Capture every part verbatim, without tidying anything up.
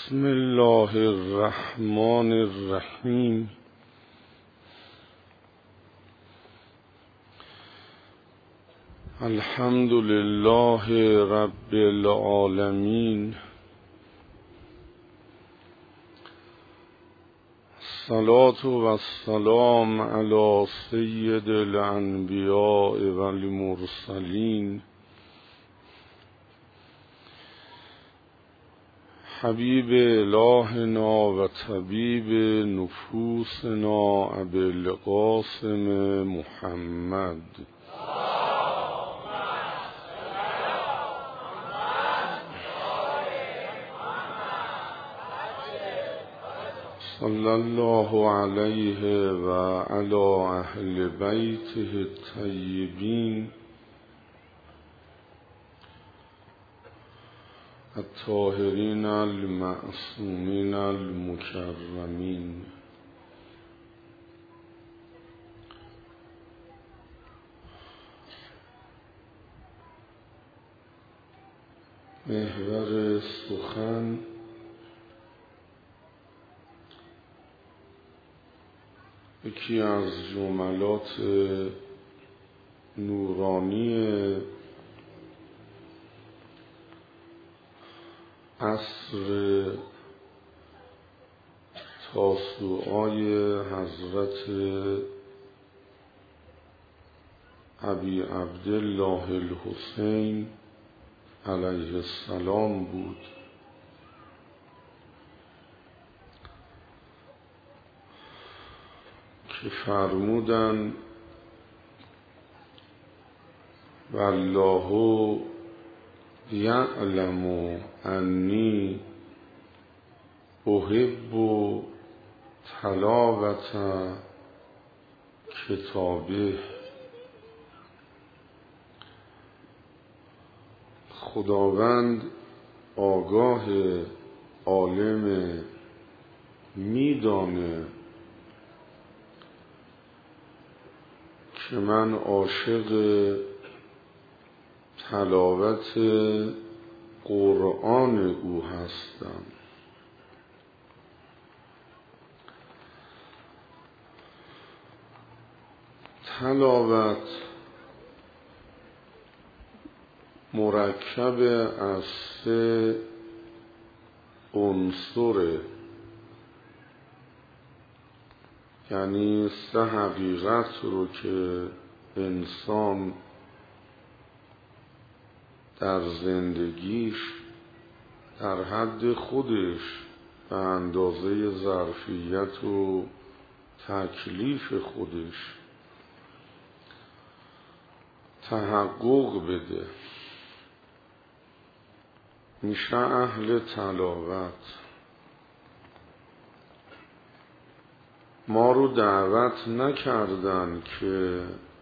بسم الله الرحمن الرحیم. الحمد لله رب العالمین. الصلاة و السلام علی سید الانبیاء و المرسلین حبیب الهنا و طبیب نفوسنا ابی القاسم محمد صلی الله علیه و علی اهل بیته الطیبین الطاهرین المعصومین المکرمین. محور سخن یکی از جملات نورانی عصر تاسوعای حضرت ابی عبدالله الحسین علیه السلام بود که فرمودن والله یعلم انی احب تلاوت کتابه. خداوند آگاه عالم میدانه که من عاشق تلاوت قرآن او هستم. تلاوت مرکب از سه عنصر، یعنی سه حقیقت رو که انسان در زندگیش در حد خودش به اندازه ظرفیت و تکلیف خودش تحقق بده میشه اهل تلاوت. ما رو دعوت نکردن که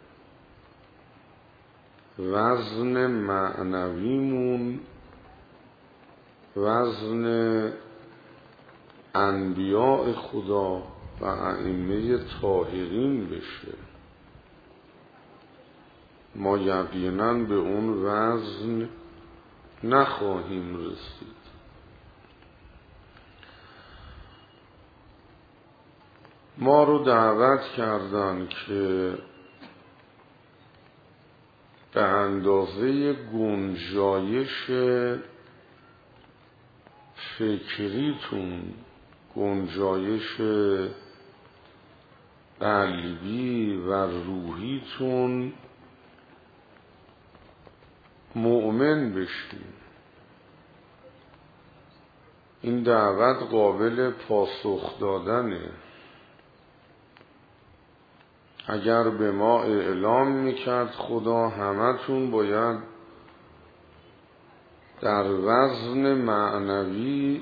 وزن معنویمون وزن انبیاء خدا و ائمه طاهرین بشه. ما یقینا به اون وزن نخواهیم رسید. ما رو دعوت کردن که به اندازه گنجایش فکریتون، گنجایش قلبی و روحیتون مؤمن بشین. این دعوت قابل پاسخ دادنه. اگر به ما اعلام میکرد خدا همتون باید در وزن معنوی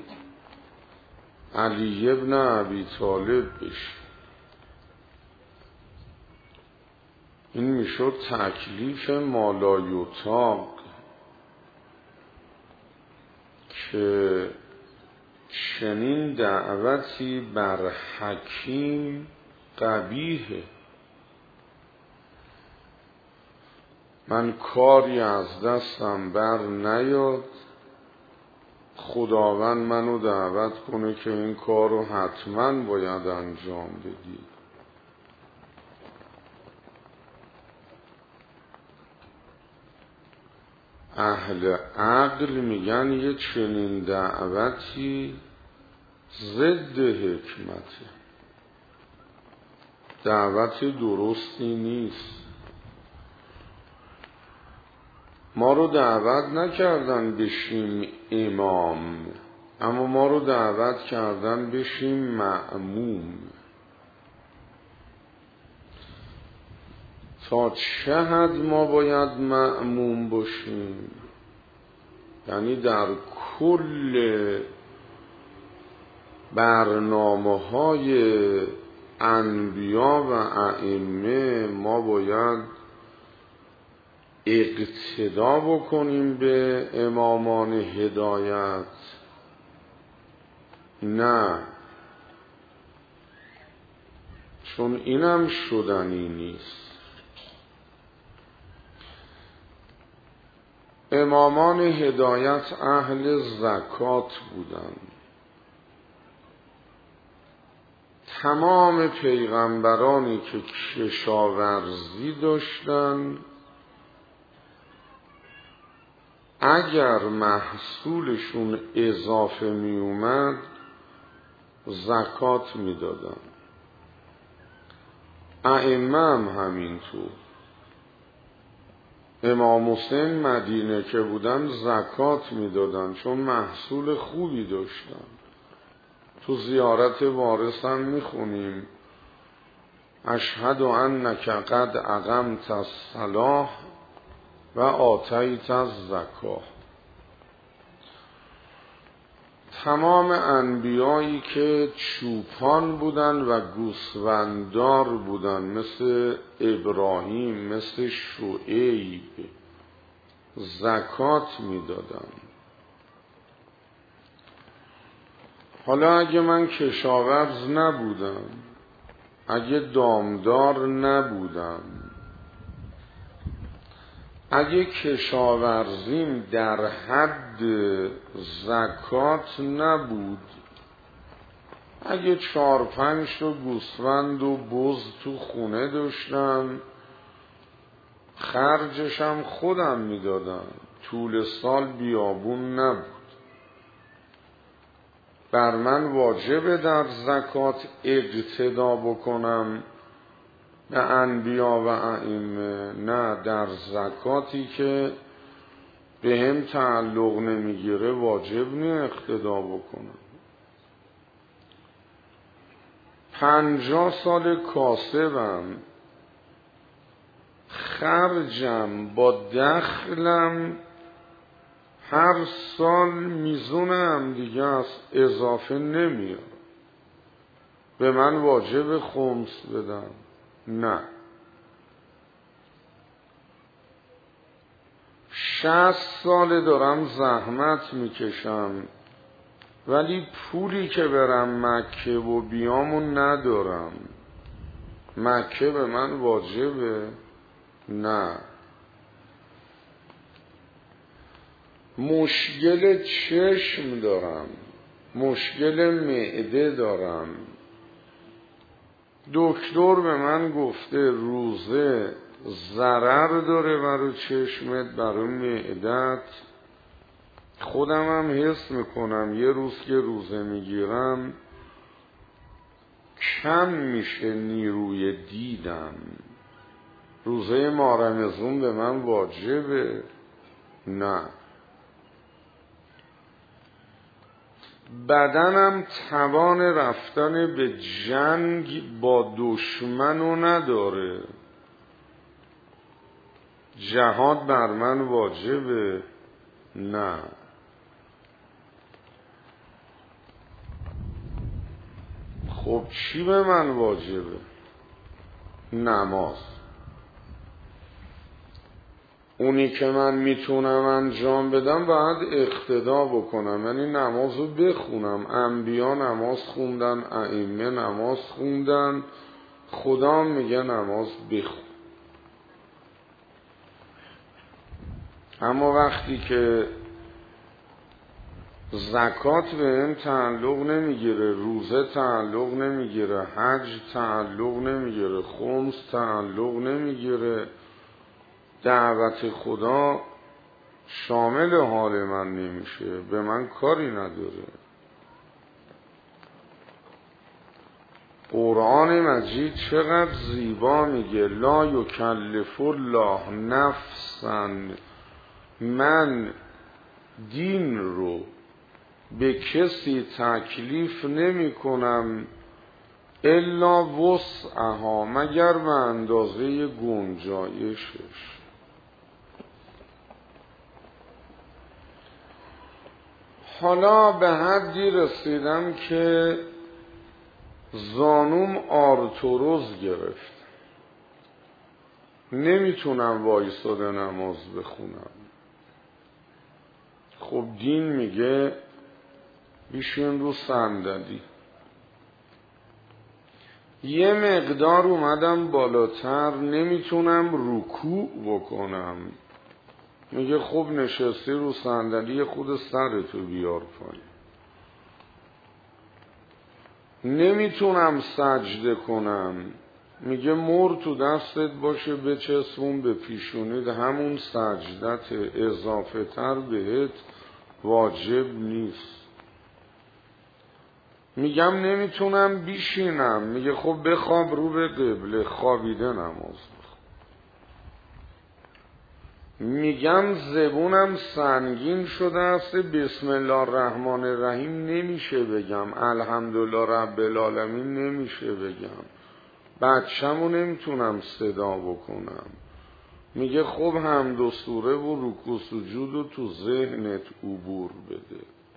علی ابن ابی طالب بشی، این میشد تکلیف مالایطاق که چنین دعوتی بر حکیم قبیحه. من کاری از دستم بر نیاد خداوند منو دعوت کنه که این کار رو حتما باید انجام بدی. اهل عقل میگن یه چنین دعوتی ضد حکمته، دعوت درستی نیست. ما رو دعوت نکردن بشیم امام، اما ما رو دعوت کردن بشیم مأموم. تا چه حد ما باید مأموم باشیم؟ یعنی در کل برنامه های انبیا و ائمه ما باید اقتدا بکنیم به امامان هدایت؟ نه، چون اینم شدنی نیست. امامان هدایت اهل زکات بودند. تمام پیغمبرانی که کشاورزی داشتند اگر محصولشون اضافه می اومد زکات می دادن. ائمه هم همینطور. امام حسین مدینه که بودن زکات می دادن چون محصول خوبی داشتن. تو زیارت وارث هم می خونیم اشهد انک قد اقمت الصلاة و آتیت الزکاة. تمام انبیایی که چوپان بودن و گوسفنددار بودن مثل ابراهیم، مثل شعیب، زکات میدادن. حالا اگه من کشاورز نبودم، اگه دامدار نبودم، اگه کشاورزیم در حد زکات نبود، اگه چار پنج تا گوسفند و بز تو خونه داشتم خرجشم خودم میدادم، طول سال بیابون نبود، بر من واجبه در زکات اقتدا بکنم به انبیا و ائمه؟ نه، در زکاتی که به هم تعلق نمیگیره واجب نی اقتدا بکنم. پنجاه سال کاسبم، خرجم با دخلم هر سال میزونم دیگه است، اضافه نمیاد، به من واجب خمس بدم؟ نه. شصت سال دارم زحمت میکشم ولی پولی که برم مکه و بیامو ندارم، مکه به من واجبه؟ نه. مشکل چشم دارم، مشکل معده دارم، دکتر به من گفته روزه ضرر داره برای چشمت، برای معدت. خودم هم حس میکنم یه روز که روزه میگیرم کم میشه نیروی دیدم. روزه ماه رمضان به من واجبه؟ نه. بدنم توان رفتن به جنگ با دشمنو نداره، جهاد بر من واجبه؟ نه. خب چی به من واجبه؟ نماز. اونی که من میتونم انجام بدم باید اقتدا بکنم، یعنی نمازو بخونم. انبیا نماز خوندن، ائمه نماز خوندن، خدا میگه نماز بخون. اما وقتی که زکات به هم تعلق نمیگیره، روزه تعلق نمیگیره، حج تعلق نمیگیره، خمس تعلق نمیگیره، دعوت خدا شامل حال من نمیشه، به من کاری نداره. قرآن مجید چقدر زیبا میگه لا یکلف الله نفسا، من دین رو به کسی تکلیف نمی کنم الا وسعها، مگر به اندازه گنجایشش. حالا به حدی رسیدم که زانوم آرتروز گرفت، نمیتونم وایساده نماز بخونم. خب دین میگه بیشین رو صندلی. یه مقدار اومدم بالاتر، نمیتونم رکوع بکنم. میگه خب نشستی رو صندلی، خود سرتو بیار پایین. نمیتونم سجده کنم. میگه مر تو دستت باشه بچسبون به پیشونید، همون سجدت، اضافه تر بهت واجب نیست. میگم نمیتونم بیشینم. میگه خب بخواب رو به قبله، خوابیده نماز بخون. میگم زبونم سنگین شده است، بسم الله الرحمن الرحیم نمیشه بگم، الحمدلله رب العالمین نمیشه بگم، بچه‌مو نمیتونم صدا بکنم. میگه خب حمد و سوره و رکوع سجود و تو ذهنت عبور بده.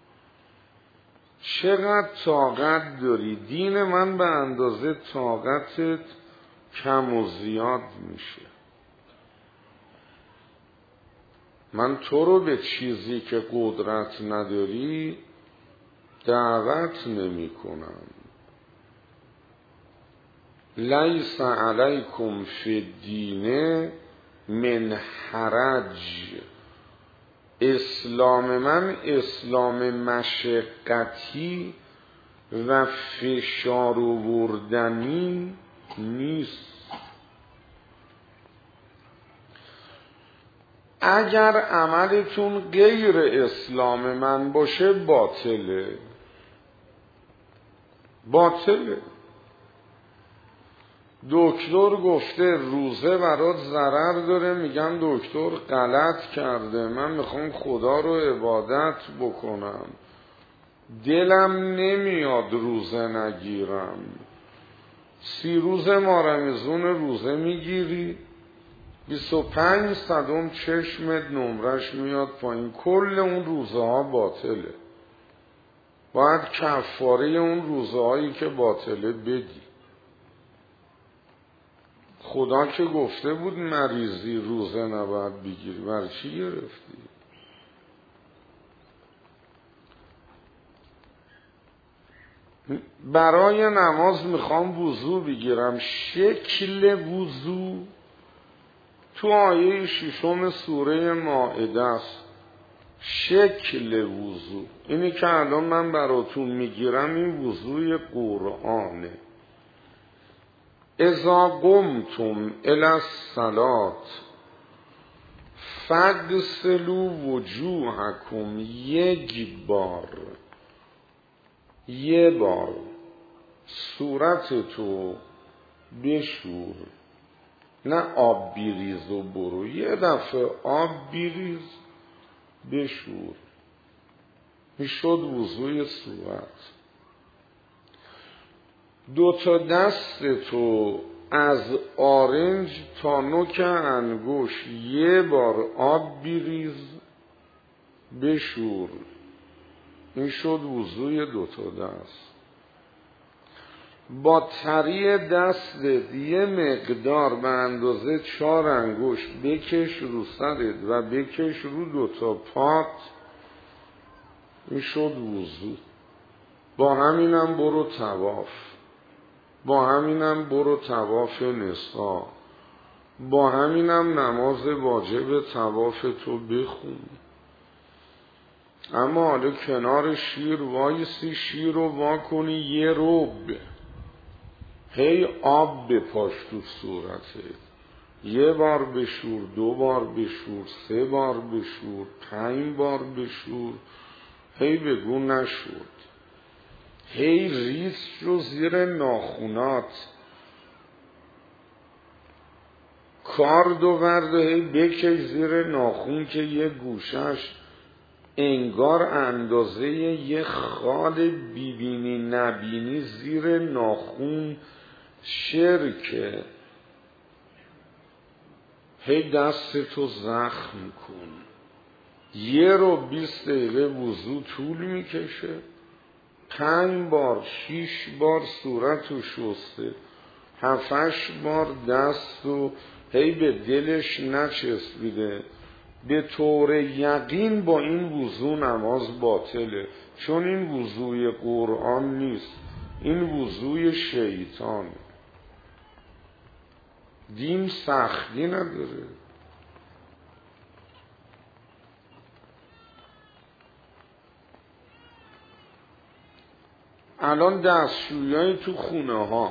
چقدر طاقت داری؟ دین من به اندازه طاقتت کم و زیاد میشه. من تو رو به چیزی که قدرت نداری دعوت نمی کنم. لیس علیکم فی الدین من حرج. اسلام من اسلام مشقتی و فشار آوردنی نیست. اگر عملتون غیر اسلام من باشه باطله، باطله. دکتر گفته روزه برات ضرر داره، میگم دکتر غلط کرده، من میخوام خدا رو عبادت بکنم، دلم نمیاد روزه نگیرم. سی روز مارمزون روزه میگیری، بیست و پنج صدم چشمت نمرش میاد پایین، کل اون روزه ها باطله. باید کفاره اون روزه هایی که باطله بدی. خدا که گفته بود مریضی روزه نباید بگیری، برای چی گرفتی؟ برای نماز میخوام وضو بگیرم، شکل وضو تو آیه ششم سوره مائده است. شکل وضو اینی که الان من براتون میگیرم، این وضوی قرآنه. اذا قمتم الی الصلاة فاغسلوا وجوهکم، یک بار یه بار صورتتو بشور، نه آب بیریز و برو، یه دفعه آب بیریز بشور. میشد وضوی صورت. دو تا دستتو از آرنج تا نوک انگوش یه بار آب بیریز بشور. این شد وضوی دو تا دست. با تری دستت یه مقدار به اندازه چهار انگشت بکش رو سرت و بکش رو دو تا پات. این شد وضو. با همینم برو طواف، با همینم برو طواف نسا، با همینم نماز واجب طواف تو بخون. اما حالا کنار شیر وایسی، شیر رو وا کنی یه رب، هی آب بپاش تو صورته، یه بار بشور، دو بار بشور، سه بار بشور، پنج بار بشور، هی بگو نشد، هی ریز رو زیر ناخونات، کارد و ورد و هی بکش زیر ناخون که یه گوشش انگار اندازه یه خال بیبینی نبینی زیر ناخون شرکه. هی دستتو زخم کن. یه رو بیست دقیقه وضو طول میکشه، پنج بار شیش بار صورتو شسته، هفتش بار دستو هی به دلش نچسبیده، به طور یقین با این وضو نماز باطله، چون این وضوی قرآن نیست، این وضوی شیطان. دین سختی نداره. الان دستشویی تو خونه ها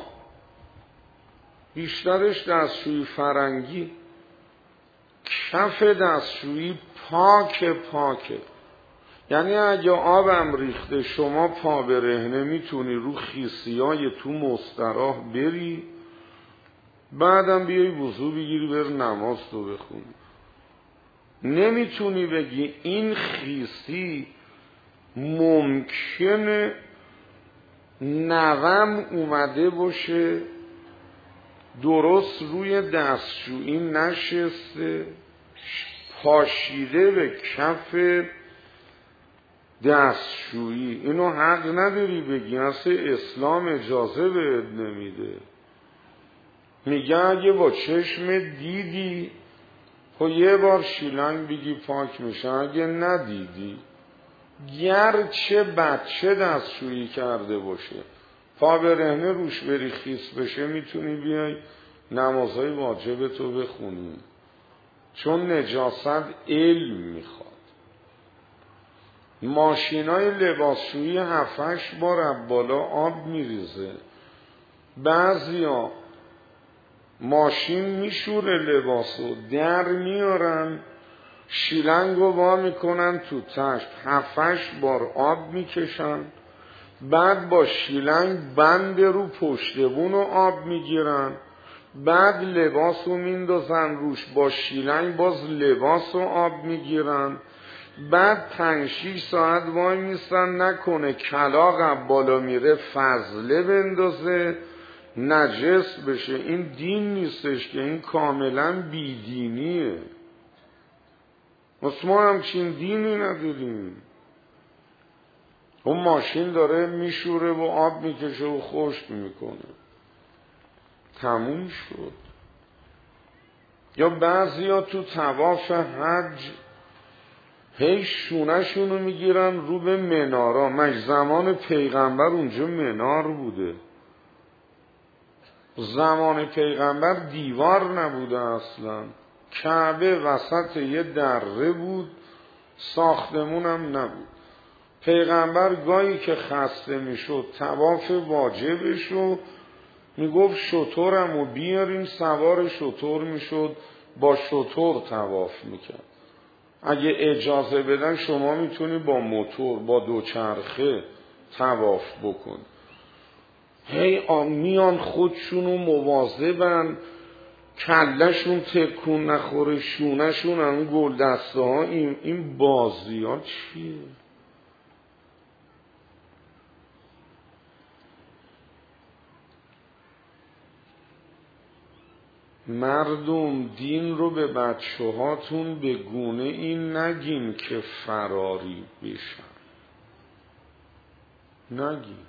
بیشترش دستشویی فرنگی، کف دستشویی پاک پاکه، یعنی اگه آبم ریخته شما پا برهنه میتونی رو خیسیای تو مستراح بری، بعدم بیای وضو بگیری بر نماز تو بخونی. نمیتونی بگی این خیسی ممکنه نوم اومده باشه درست روی دستشویی نشسته پاشیده به کف دستشویی، اینو حق نداری بگی، اصلا اسلام اجازه بهت نمیده. میگه اگه با چشم دیدی خب یه بار شیلنگ بگی پاک میشه، اگه ندیدی گرچه بچه دستشویی کرده باشه پا برهنه روش بری خیس بشه میتونی بیای نمازهای واجب تو بخونی، چون نجاست علم میخواد. ماشینای لباسشویی هفتش بار از بالا آب میریزه، بعضیا ماشین میشوره لباسو در میارن شیلنگو وا میکنن تو تشت، هفتش بار آب میکشن، بعد با شیلنگ بند رو پشتبونو آب میگیرن، بعد لباسو میندازن روش با شیلنگ باز لباسو آب میگیرن، بعد پنج شیش ساعت وای میستن نکنه کلاغ بالا میره فضله بندازه نجس بشه. این دین نیستش که، این کاملا بیدینیه. ما همچین دینی نداریم. اون ماشین داره میشوره و آب میکشه و خشک میکنه، تموم شد. یا بعضیا تو طواف حج هی شونه شونو میگیرن رو به منارا، مش زمان پیغمبر اونجا منار بوده؟ زمان پیغمبر دیوار نبوده اصلا، کعبه وسط یه دره بود، ساختمونم نبود. پیغمبر گاهی که خسته میشد طواف واجبشو میگفت شترمو بیارین، سوار شتر میشد با شتر طواف میکرد. اگه اجازه بدن شما میتونی با موتور با دوچرخه طواف بکن. هی میان خودشونو مواظبن کلشون تکون نخوره، شونشون هم گل دسته ها. این, این بازی ها چیه؟ مردم دین رو به بچه هاتون به گونه این نگین که فراری بشن، نگین.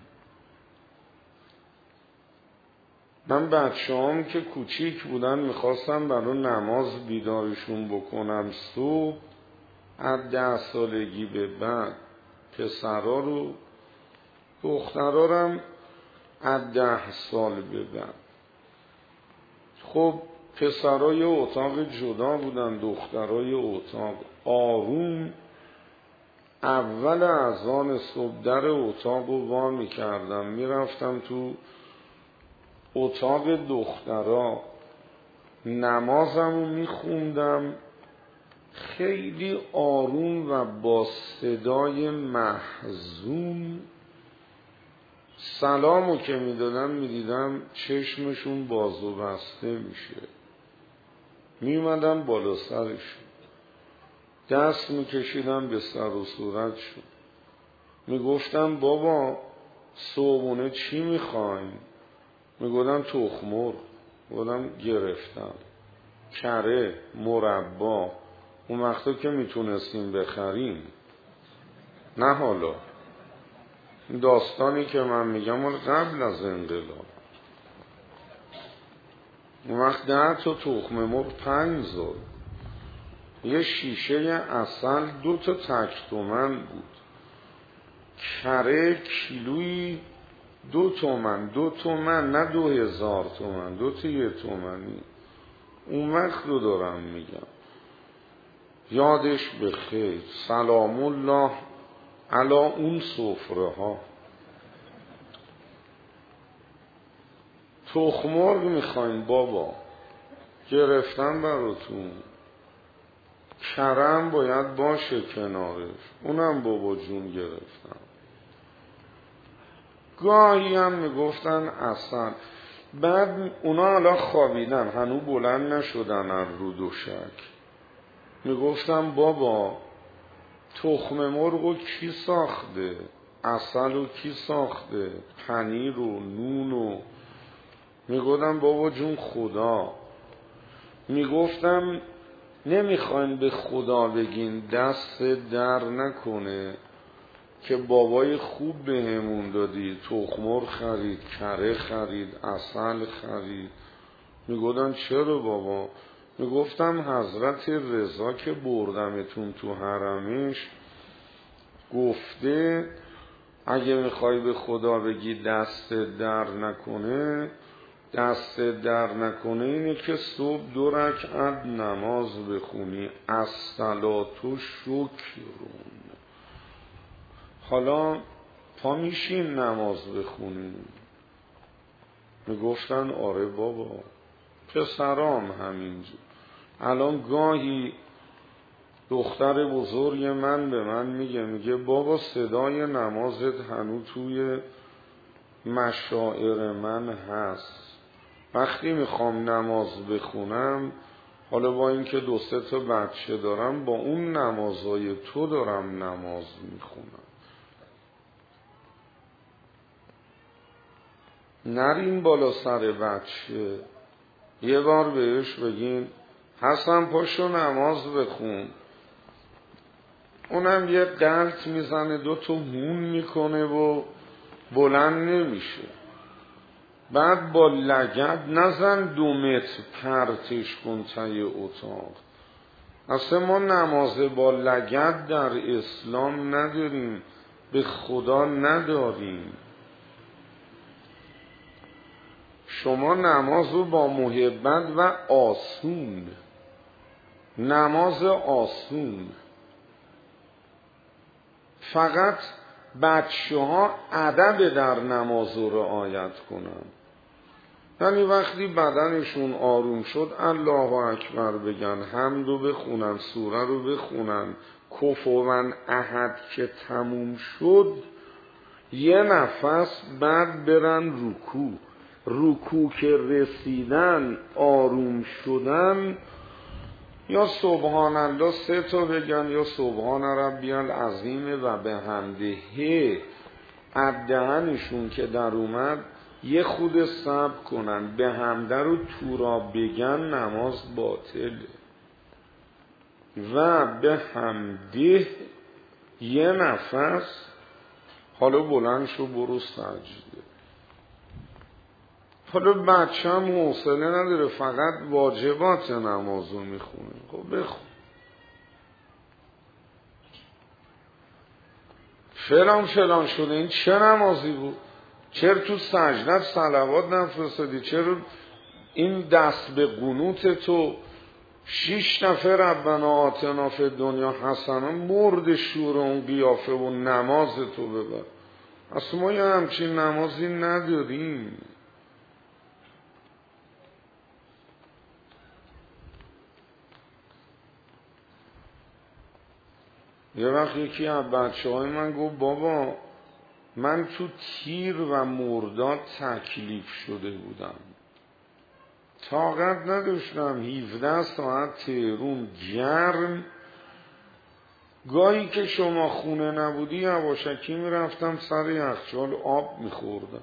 من بچه هام که کوچیک بودن میخواستم برای نماز بیدارشون بکنم صبح، از ده سالگی به بعد پسرا رو، دخترارم از ده سال به بعد. خب پسرای اتاق جدا بودن، دخترای اتاق. آروم اول اذان صبح در اتاق رو وا می‌کردم، میرفتم تو اتاق دخترا نمازم رو میخوندم، خیلی آروم و با صدای محزون سلامو که میدادم میدیدم چشمشون باز و بسته میشه. میومدم بالا سرشون، دست میکشیدم به سر و صورتشون، میگفتم بابا صبحونه چی میخواین؟ میگفتم تخم مرغ. گفتم گرفتم. کره، مربا، اون وقتا که میتونستیم بخریم، نه حالا. داستانی که من میگم مال قبل از انقلاب. اون وقت ده تا تخم مرغ پنج زل، یه شیشه اصل دو تا تک تومن بود، کره کیلویی دو تومن، دو تومن نه دو هزار تومن، دو تا یه تومنی. اون وقت رو دارم میگم. یادش بخیر، سلام الله علی اون سفره ها. تخم مرغ میخواین بابا، گرفتم براتون. کرم باید باشه کنارش، اونم بابا جون گرفتم. گاهی هم میگفتن اصلا. بعد اونا حالا خوابیدن، هنو بلند نشدن از رو دوشک. میگفتم بابا تخم مرغ رو کی ساخته؟ عسل رو کی ساخته؟ پنیر و نون و. میگفتم بابا جون خدا. میگفتم نمیخواین به خدا بگین دست در نکنه که بابای خوب به همون دادی، تخم مرغ خرید، کره خرید، عسل خرید. میگفتن چرا بابا؟ میگفتم حضرت رضا که بردمتون تو حرمش گفته اگه میخوای به خدا بگی دست در نکنه، دست در نکنه اینه که صبح دو رکعت نماز بخونی، الصلاة شکرون. حالا پا میشین نماز بخونیم؟ میگفتن آره بابا. پسرام همینجور. الان گاهی دختر بزرگ من به من میگه میگه بابا صدای نمازت هنو توی مشاعر من هست. وقتی میخوام نماز بخونم، حالا با اینکه دو سه تا بچه دارم، با اون نمازهای تو دارم نماز میخونم. نرین بالا سر بچه. یه بار بهش بگین حسن پاشو نماز بخون، اونم یه غلط میزنه، دو تا هون میکنه و بلند نمیشه. بعد با لگد نزن دو متر پرتش کن تای اتاق. اصلا ما نماز با لگد در اسلام نداریم، به خدا نداریم. شما نماز رو با محبت و آسون، نماز آسون. فقط بچه ها ادب در نماز رو رعایت کنن. یعنی وقتی بدنشون آروم شد الله اکبر بگن، حمد رو بخونن، سوره رو بخونن، کفوا احد که تموم شد یه نفس بعد برن رکوع. رکوع که رسیدن آروم شدن، یا سبحان الله سه تا بگن یا سبحان ربی العظیم و به حمده. دهنشون که در اومد یه خود صبر کنن، به حمده رو تو را بگن نماز باطله. و به حمده یه نفس حالا بلند شو برو سجده. حالا بچه هم حوصله نداره، فقط واجبات نماز رو میخونه. خب بخون. فلان فلان شده، این چه نمازی بود؟ چرا تو سجدت صلوات نفرستادی؟ چرا این دست به قنوت تو شیش دفعه ربنا آتنا فی دنیا حسنا، مرد شور اون قیافه و نماز تو ببر. اصلا ما یه همچین نمازی نداریم. یه وقت یکی از بچه های من گفت بابا من تو تیر و مرداد تکلیف شده بودم، طاقت نداشتم هفده ساعت تهرون گرم، گاهی که شما خونه نبودی یواشکی میرفتم سر یخچال آب میخوردم،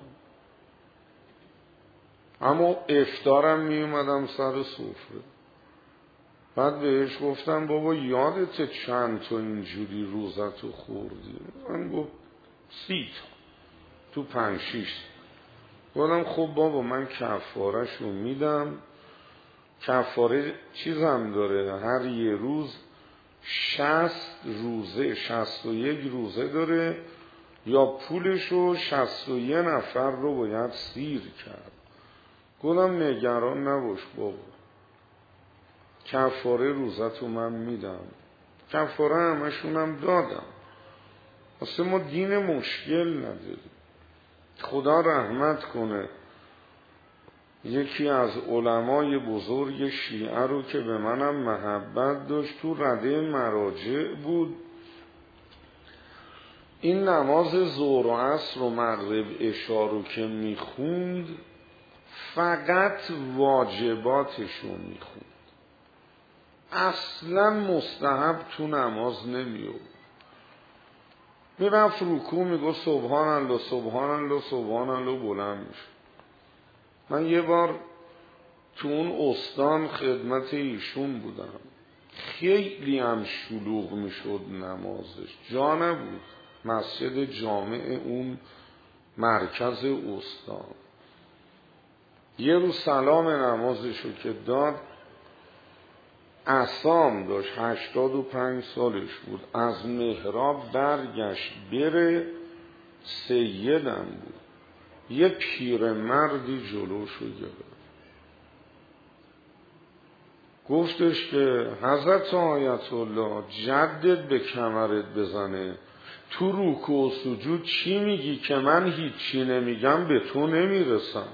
اما افطارم میومدم سر سفره. بعد بهش گفتم بابا یادت چند تا اینجوری روزتو خوردی؟ من گفت سی تا تو پنج شیش. گفتم خب بابا من کفاره‌شو میدم، کفاره چیزم داره، هر یه روز شصت روزه، شصت و یک روزه داره، یا پولشو شصت و یک نفر رو باید سیر کرد. گفتم نگران نباش بابا، کفاره روزتو من میدم، کفاره همشونم دادم. اصلا ما دین مشکل نداریم. خدا رحمت کنه یکی از علمای بزرگ شیعه رو که به منم محبت داشت، تو رده مراجع بود، این نماز ظهر و عصر و مغرب عشا رو که میخوند فقط واجباتشو میخوند، اصلا مستحب تو نماز نمیو. میرفت رکوع میگو سبحان الله سبحان الله سبحان الله بلند میشه. من یه بار تو اون استان خدمت ایشون بودم، خیلی هم شلوغ میشد نمازش، جا نبود، مسجد جامع اون مرکز استان. یه روز سلام نمازشو که داد، عصام داشت، هشتاد و پنج سالش بود، از محراب برگشت بره، سیدم بود، یه پیرمردی جلوشو گرفت، گفتش که حضرت آیت الله جدت به کمرت بزنه، تو رکوع و سجود چی میگی که من هیچی نمیگم به تو نمیرسم.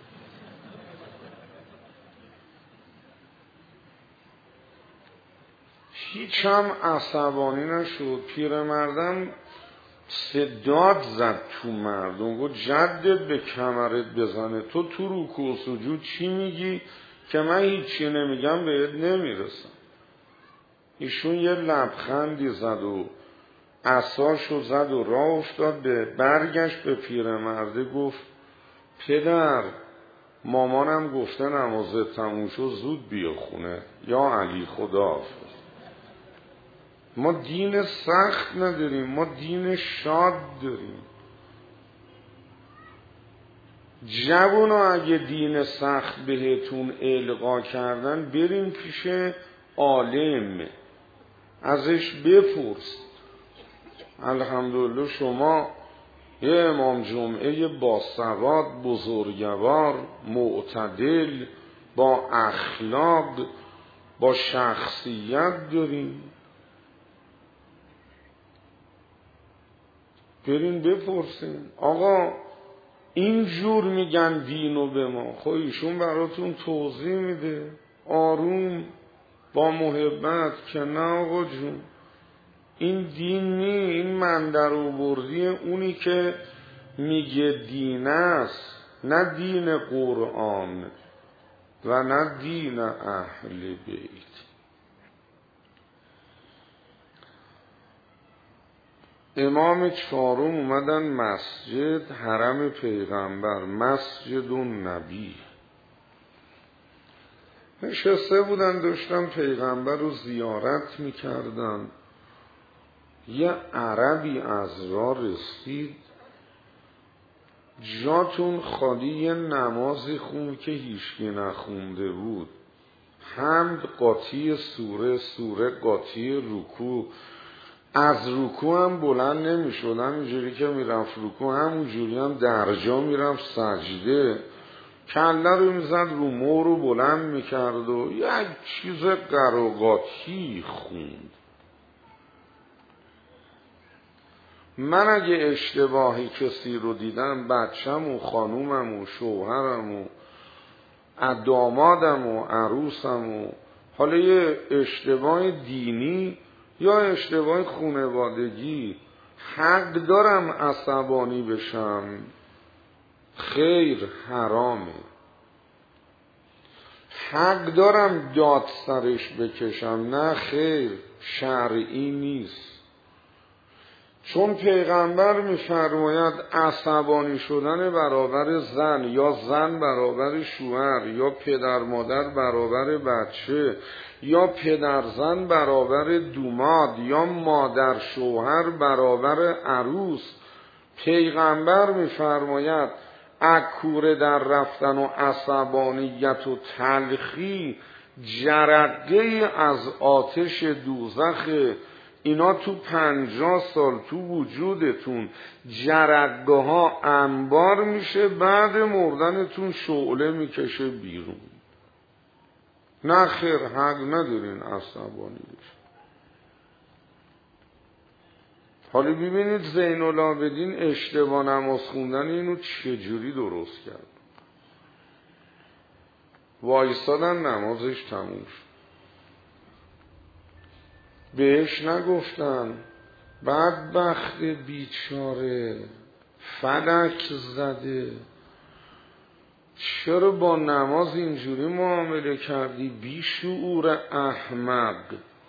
هیچ هم عصبانی نشد، پیرمردم صداد زد تو مردم، گفت جدت به کمرت بزنه، تو تو رکوع و سجود چی میگی که من هیچی نمیگم بهت نمیرسم. ایشون یه لبخندی زد و عصاشو زد و راه افتاد، به برگشت به پیرمرده گفت پدر مامانم گفته نمازت تموم شد زود بیا خونه، یا علی خداحافظ. ما دین سخت نداریم، ما دین شاد داریم. جوانو اگه دین سخت بهتون القا کردن بریم پیش عالم ازش بپرس. الحمدلله شما یه امام جمعه باسواد، بزرگوار، معتدل، با اخلاق، با شخصیت داریم. برین بپرسین آقا این جور میگن دینو به ما، خب ایشون براتون توضیح میده آروم با محبت که نه آقا جون این دین نی، این من در آوردی اونی که میگه دین است، نه دین قرآن و نه دین اهل بیت. امام چهارم اومدن مسجد، حرم پیغمبر، مسجد النبی، نشسته بودن داشتن پیغمبر رو زیارت میکردن. یه عربی از راه رسید، جاتون خالی، یه نمازی خوند که هیچکی نخونده بود، حمد قاطی سوره، سوره قاطی رکوع، از رکوع هم بلند نمی شد، همینجوری که می رفت رکوع همونجوری هم درجا می رفت سجده، کله رو میزد رو مور رو بلند میکرد و یک چیز قراقاتی خوند. من اگه اشتباهی کسی رو دیدم، بچم و خانومم و شوهرم و دامادم و عروسم و حالا یه اشتباه دینی یا اشتباه خانوادگی، حق دارم عصبانی بشم؟ خیر، حرامه. حق دارم داد سرش بکشم؟ نه خیر، شرعی نیست. چون پیغمبر می‌فرماید عصبانی شدن برابر زن یا زن برابر شوهر یا پدر مادر برابر بچه یا پدر زن برابر دوماد یا مادر شوهر برابر عروس، پیغمبر می‌فرماید اکوره در رفتن و عصبانیت و تلخی جرقه از آتش دوزخ. اینا تو پنجاه سال تو وجودتون جرقه ها انبار میشه، بعد مردنتون شعله میکشه بیرون. نه خیر، حق ندارین عصبانی بشه. حالا ببینید زین العابدین اشتباه نماز خوندن اینو چجوری درست کرد. وایستادن نمازش تموم شد، بهش نگفتن بدبخت بیچاره فلک زده، چرا با نماز اینجوری معامله کردی بیشعور احمق.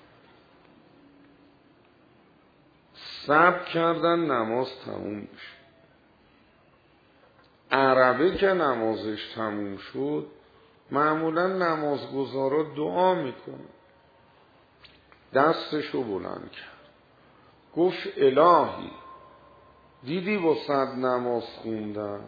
صبر کردن نماز تموم میشه. عربه که نمازش تموم شد معمولا نمازگزارا دعا میکنه. دستشو بلند کرد، گفت الهی دیدی با صد نماز خوندم،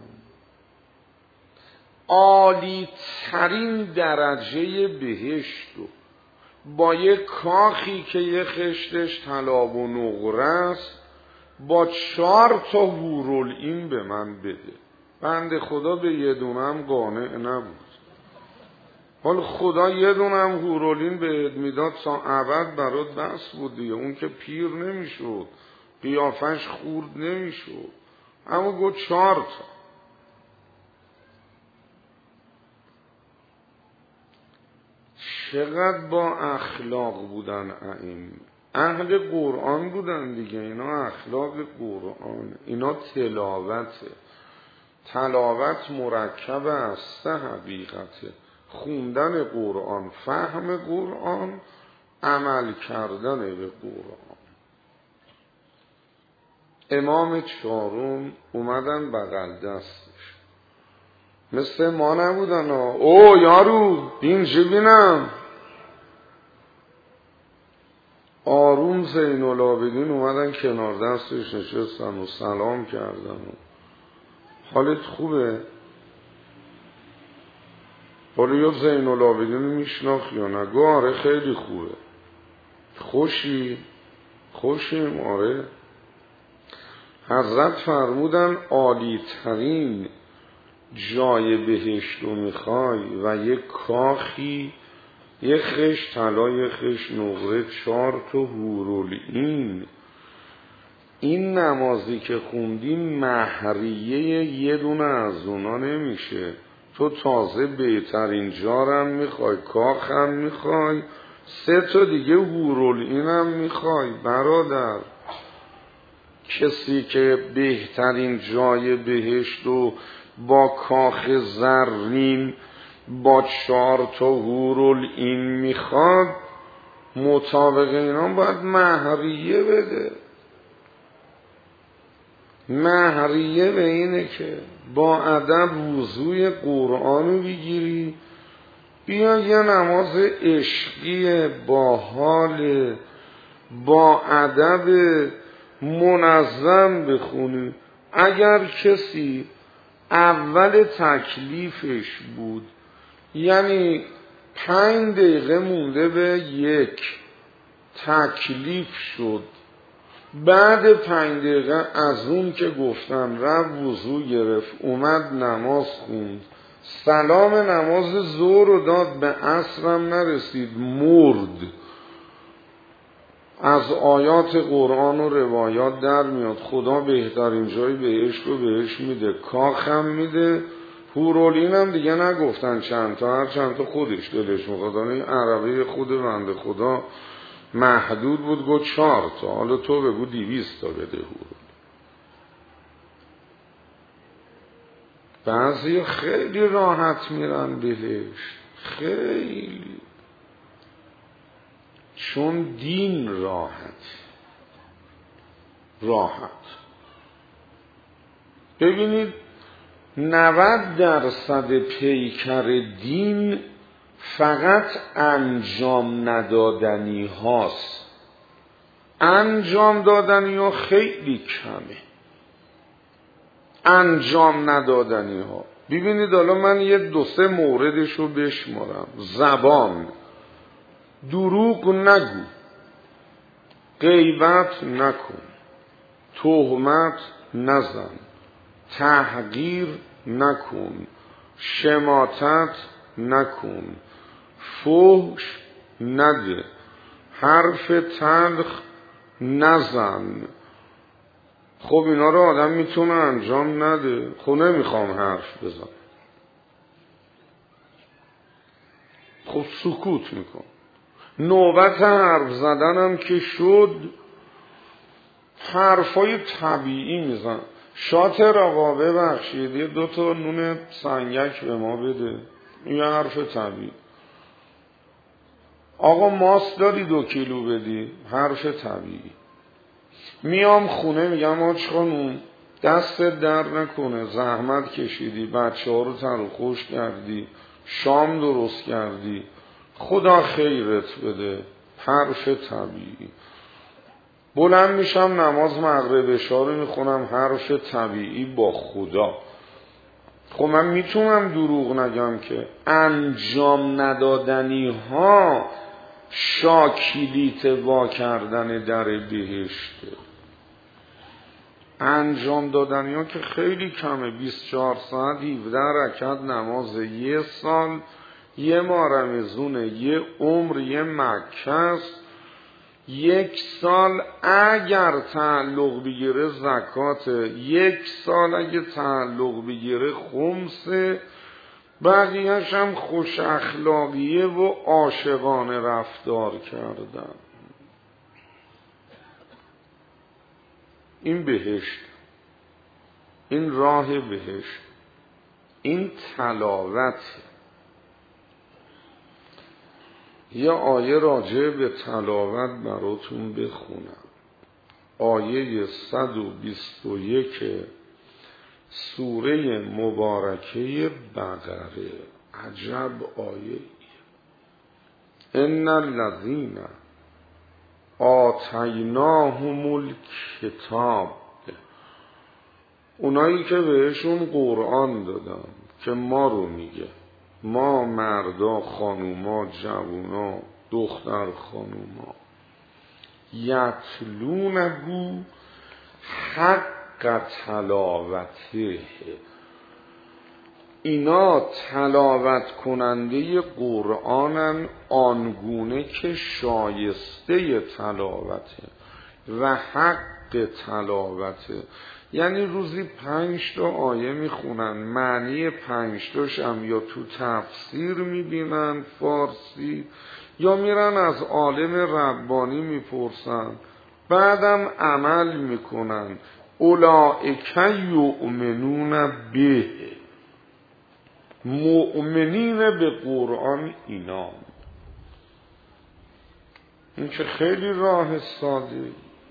عالی ترین درجه بهشتو با یه کاخی که یه خشتش طلا و نقره است با چهار تا حورالعین به من بده. بنده خدا به یه دونم قانع نبود. حال خدا یه دونم حورالعین بهت میداد تا ابد برات بس بود دیگه. اون که پیر نمیشد، قیافش خورد نمیشد، اما گو چهار تا. چقدر با اخلاق بودن ائمه، اهل قرآن بودن دیگه. اینا اخلاق قرآن، اینا تلاوته. تلاوت مرکب از سه حقیقته: خوندن قرآن، فهم قرآن، عمل کردن به قرآن. امام چهارم اومدن بغل دستش، مثل ما نبودن. او یارو اینجا بینم. آروم زین العابدین اومدن کنار دستش نشستن و سلام کردن و حالت خوبه؟ حالا یا زین العابدین میشناخت یا نه؟ گو آره خیلی خوبه. خوشی؟ خوشیم آره. حضرت فرمودن عالی ترین جای بهشت رو میخوای و یک کاخی، یک خش طلا، یک خش نقره، چهار تا حورالعین. این نمازی که خوندی مهریه یه دونه از اونا نمیشه. تو تازه بهترین جارم میخوای، کاخم میخوای، سه تا دیگه حورالعینم میخوای. برادر، کسی که بهترین جای بهشت رو با کاخ زرین با چهار تا حورالعین میخواد، مطابق اینا باید مهریه بده. مهریه به اینه که با ادب وضوی قرآن رو بگیری، بیا یه نماز عشقی با حال با ادب منظم بخونی. اگر کسی اول تکلیفش بود، یعنی پنج دقیقه مونده به یک تکلیف شد، بعد پنج دقیقه از اون که گفتم رفت وضو گرفت اومد نماز خوند، سلام نماز ظهر رو داد، به عصرم نرسید، مرد. از آیات قرآن و روایات در میاد خدا بهترین جای بهشت رو بهش میده، کاخم میده. حورالعین هم دیگه نگفتن چند تا، هر چند تا خودش دلش میخواد. این عربه خود بنده خدا محدود بود، گفت چهار تا، حالا تو بگو دیویست تا بده حور. بعضی خیلی راحت میرن بهشت، خیلی، چون دین راحت راحت. ببینید نود درصد پیکر دین فقط انجام ندادنی هاست. انجام دادنی ها خیلی کمه، انجام ندادنی ها. ببینید حالا من یه دو سه موردش رو بشمارم. زبان، دروغ نگو، غیبت نکن، تهمت نزن، تحقیر نکن، شماتت نکن، فحش نده، حرف تلخ نزن. خب اینا رو آدم میتونه انجام نده. خب نمیخوام حرف بزن، خب سکوت میکن. نوبت حرف زدنم که شد، حرفای طبیعی میزن. شاطر آقا ببخشید یه دو تا نون سنگک به ما بده، این حرف طبیعی. آقا ماست داری دو کیلو بدی، حرف طبیعی. میام خونه میگم آج خانوم دست در نکنه، زحمت کشیدی، بچه ها رو تر و خوش کردی، شام درست کردی، خدا خیرت بده، حرف طبیعی. بلند میشم نماز مغرب عشا رو میخونم، حرف طبیعی با خدا. خب من میتونم دروغ نگم که. انجام ندادنی ها شاکیلیت وا کردن در بهشته. انجام دادنی ها که خیلی کمه. بیست و چهار ساعت هفده رکعت نماز، یه سال یه ماه رمضونه، یه عمر یه مکه است. یک سال اگر تعلق بگیره زکات، یک سال اگه تعلق بگیره خمسه، بقیهش هم خوش اخلاقیه و عاشقانه رفتار کردن. این بهشت، این راه بهشت، این تلاوت. یه آیه راجع به تلاوت براتون بخونم. آیه صد و بیست و یک سوره مبارکه بقره. عجب آیه. ان الذین آتیناهم الکتاب، اونایی که بهشون قرآن دادم، که ما رو میگه، ما مردا، خانوما، جوونا، دختر خانوما، یتلونهو حق تلاوته، اینا تلاوت کننده قرآنن آنگونه که شایسته تلاوته و حق تلاوته. یعنی روزی پنج تا آیه میخونن، معنی پنج تاش هم یا تو تفسیر میبینن فارسی، یا میرن از عالم ربانی میپرسن، بعدم عمل میکنن. اولئک یؤمنون به، مؤمنین به قرآن اینا. این که خیلی راه ساده.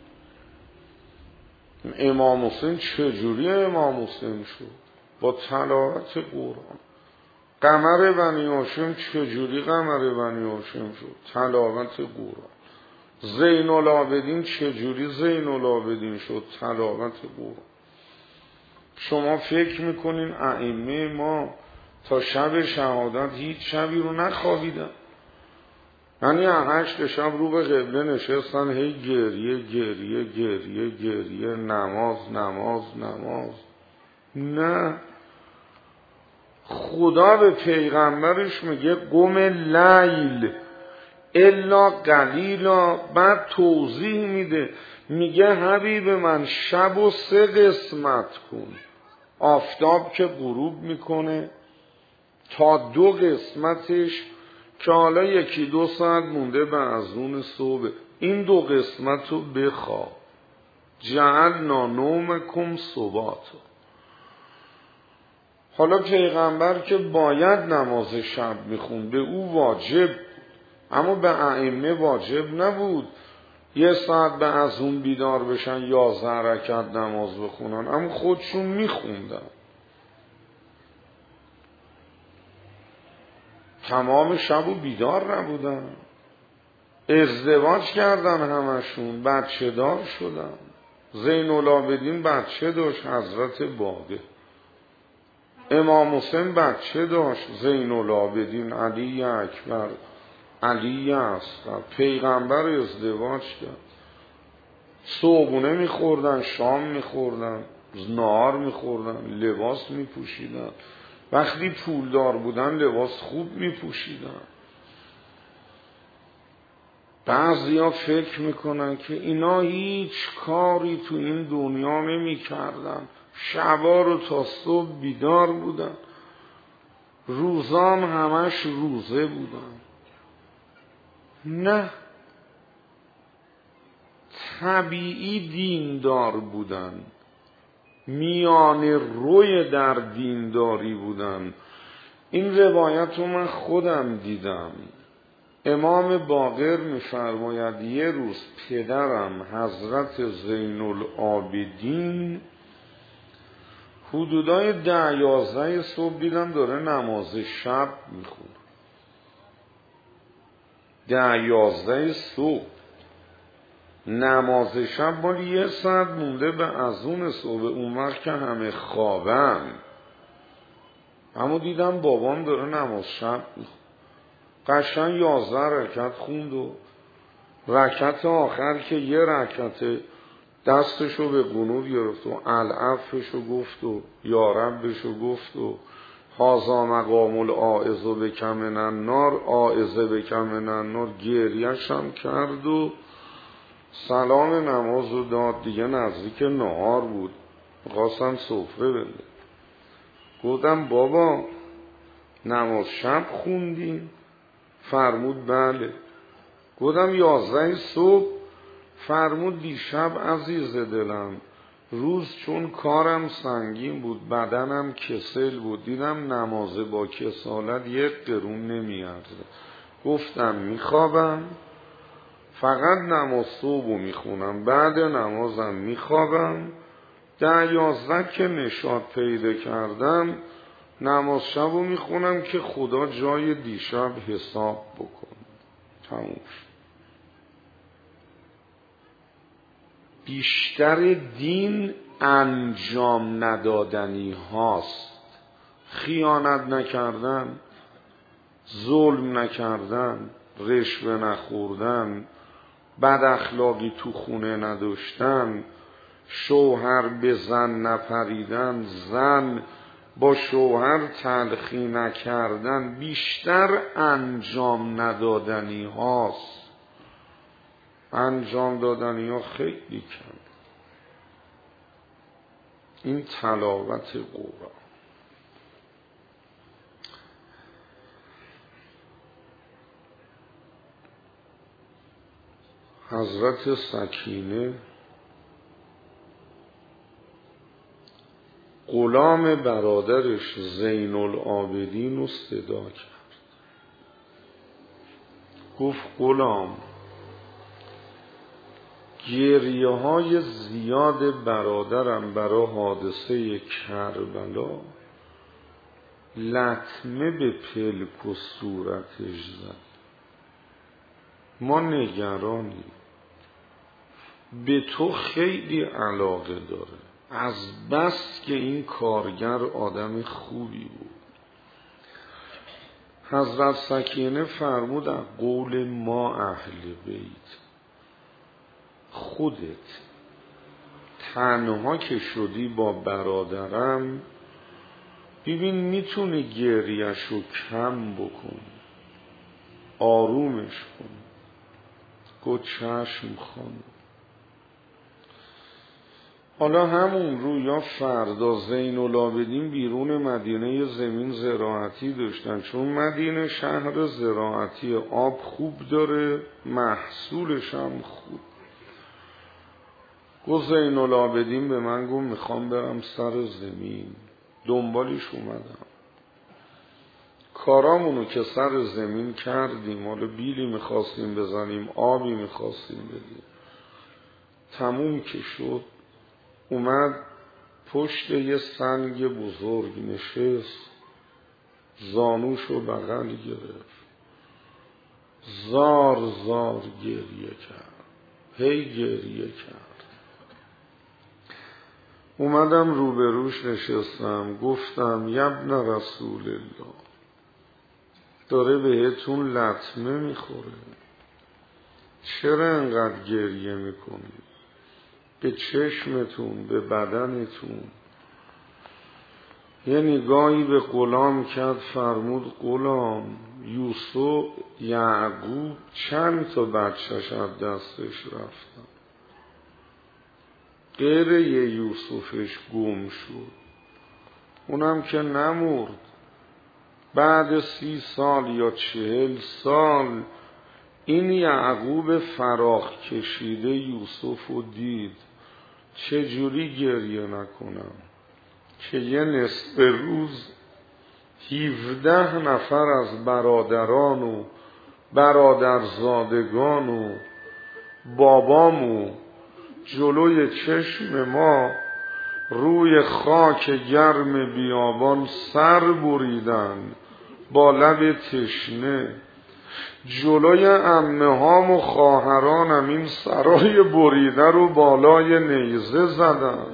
امام حسین چجوری امام حسین شد؟ با تلاوت قرآن. قمر بنی هاشم چجوری قمر بنی هاشم شد؟ تلاوت قرآن. زین العابدین چجوری زین العابدین شد؟ تلاوت قرآن. شما فکر میکنین ائمه ما تا شب شهادت هیچ شبی رو نخوابیدن؟ یعنی هشت شب رو به قبله نشستن، هی گریه گریه گریه گریه، نماز نماز نماز. نه، خدا به پیغمبرش میگه قم لیل الا قلیلا، بعد توضیح میده میگه حبیب من شب و سه قسمت کن. آفتاب که غروب میکنه تا دو قسمتش که حالا یکی دو ساعت مونده به اذان صبح، این دو قسمت رو بخواب. جعلنا نومکم سباتا. حالا پیغمبر که باید نماز شب میخوند، به او واجب، اما به ائمه واجب نبود یه ساعت به اذان بیدار بشن یازده رکعت نماز بخونن، اما خودشون میخوندن. تمام شب و بیدار نبودن، ازدواج کردن، همشون بچه دار شدن. زین العابدین بچه داشت، حضرت باقر. امام حسین بچه داشت، زین العابدین، علی اکبر، علی اصغر. پیغمبر ازدواج کرد، صبحونه میخوردن، شام میخوردن، نهار میخوردن، لباس میپوشیدن. وقتی پولدار بودن لباس خوب میپوشیدن. بعضیا فکر میکنن که اینا هیچ کاری تو این دنیا نمیکردن، شبا رو تا صبح بیدار بودن، روزام همش روزه بودن. نه، طبیعی دیندار بودن، میان روی در دینداری بودن. این روایت رو من خودم دیدم. امام باقر میفرماید یه روز پدرم حضرت زین العابدین حدودای ده یازده صبح دیدم داره نماز شب میخونه. ده یازده صبح نماز شب، مالی یه ساعت مونده به اذان صبح، اون وقت که همه خوابن. اما دیدم بابام داره نماز شب میخونه. قشنگ یازده رکعت خوند و رکعت آخر که یه رکعت دستشو به قنوت گرفت و العفشو گفت و یاربشو گفت و هازا مقام العائذ بک من النار، عائذ بک من النار، گریه‌ش هم کرد و سلام نماز رو داد. دیگه نزدیک نهار بود، می‌خواستم سفره بده. گفتم بابا نماز شب خوندیم؟ فرمود بله. گفتم یازده صبح؟ فرمود دیشب عزیز دلم روز چون کارم سنگین بود، بدنم کسل بود، دیدم نماز با کسالت یک قرون نمیارزه، گفتم میخوابم، فقط نماز صبح میخونم، بعد نمازم میخوابم. ده یازده که نشاط پیدا کردم نماز شب رو میخونم که خدا جای دیشب حساب بکن. تموم. بیشتر دین انجام ندادنی هاست. خیانت نکردن، ظلم نکردن، رشوه نخوردن، بد اخلاقی تو خونه نداشتن، شوهر به زن نپریدن، زن با شوهر تلخی نکردن، بیشتر انجام ندادنی هاست. انجام دادنی ها خیلی کم. این تلاوت قرآن. حضرت سکینه غلام برادرش زین العابدین رو صدا کرد، گفت غلام گریه های زیاد برادرم برای حادثه کربلا لطمه به پلک و صورتش زد، ما نگرانیم، به تو خیلی علاقه داره، از بس که این کارگر آدم خوبی بود. حضرت سکینه فرمود قول ما اهل بیت، خودت تنها که شدی با برادرم ببین میتونی گریه‌شو کم بکن، آرومش کن. گفت چشم خانم. حالا همون رو یا فردا زین العابدین بیرون مدینه زمین زراعتی داشتن، چون مدینه شهر زراعتی، آب خوب داره، محصولش هم خوب. گفت زین العابدین به من گفت میخوام برم سر زمین. دنبالش اومدم، کارامونو که سر زمین کردیم، حالا بیلی میخواستیم بزنیم، آبی میخواستیم بدیم، تموم که شد، اومد پشت یه سنگ بزرگ نشست، زانوشو بغل گرفت، زار زار گریه کرد، هی گریه کرد. اومدم روبروش نشستم، گفتم یبن رسول الله، داره بهتون لطمه میخوره، چرا انقدر گریه میکنید؟ به چشمتون، به بدنتون. یه نگاهی به غلام کرد، فرمود غلام، یوسف یعقوب چند تا بچه‌ش از دستش رفتن، غیر یه یوسفش گم شد، اونم که نمرد. بعد سی سال یا چهل سال این یعقوب فراخ کشیده یوسف رو دید. چجوری گریه نکنم که یه نصف روز هفده نفر از برادران و برادرزادگان و بابامو جلوی چشم ما روی خاک گرم بیابان سر بریدن با لب تشنه. جلوی عمه هام و خواهرانم این سرای بریده رو بالای نیزه زدن،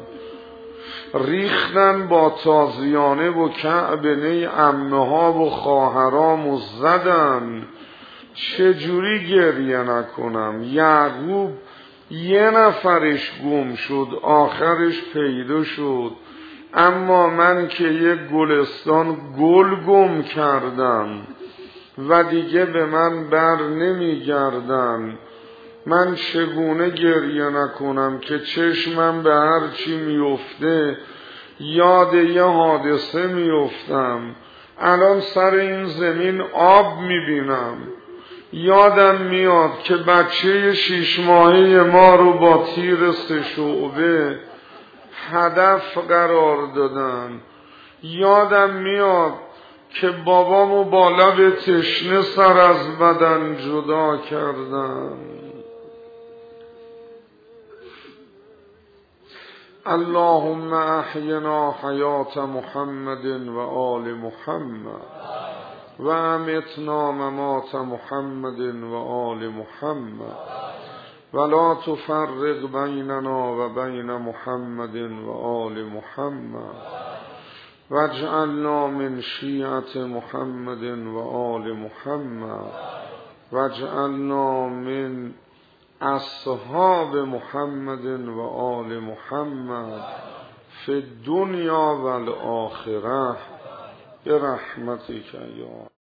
ریختن با تازیانه و کعبنه عمه ها و خواهرام و زدن. چجوری گریه نکنم؟ یعقوب یه نفرش گم شد، آخرش پیدا شد، اما من که یه گلستان گل گم کردم و دیگه به من بر نمی گردن. من چگونه گریه نکنم که چشمم به هر چی میفته یاد یه حادثه میفتم. الان سر این زمین آب میبینم، یادم میاد که بچه شیش ماهه ما رو با تیر سه شعبه هدف قرار دادن. یادم میاد که بابامو با لب تشنه سر از بدن جدا کردن. اللهم احینا حیات محمد و آل محمد و امتنا ممات محمد و آل محمد ولا تفرق بیننا و بین محمد و آل محمد واجعلنا من شیعة محمد و آل محمد واجعلنا من اصحاب محمد و آل محمد فی الدنیا و الآخرة برحمتک یا